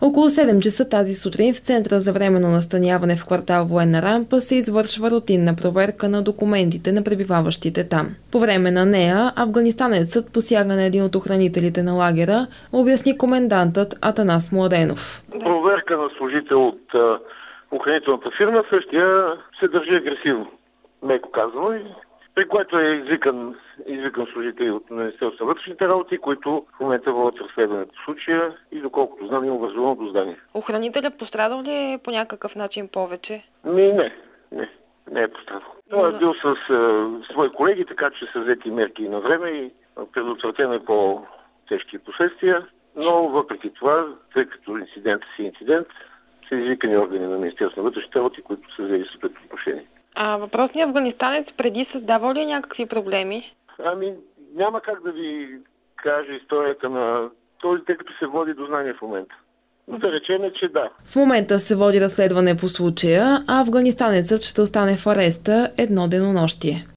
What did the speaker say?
Около 7 часа тази сутрин в Центъра за временно настаняване в квартал Военна рампа се извършва рутинна проверка на документите на пребиваващите там. По време на нея афганистанецът посяга на един от охранителите на лагера, обясни комендантът Атанас Младенов. Проверка на служител от охранителната фирма, същия се държи агресивно, меко казано, при което е извикан служители от Министерството на вътрешните работи, които в момента водят разследване по случая и доколкото знам има образувано дознание. Охранителят пострадал ли е по някакъв начин повече? Не е пострадал. Той е бил с свои колеги, така че са взети мерки на време и предотвратено е по-тежки последствия, но въпреки това, тъй като инцидент си инцидент, са извикани органи на Министерството на вътрешните работи, които са взели съответно отношение. А въпросният афганистанец преди създавал ли някакви проблеми? Няма как да ви кажа историята на този, тъй като се води дознание в момента. Но да речем, че да. В момента се води разследване по случая, а афганистанецът ще остане в ареста едно денонощие.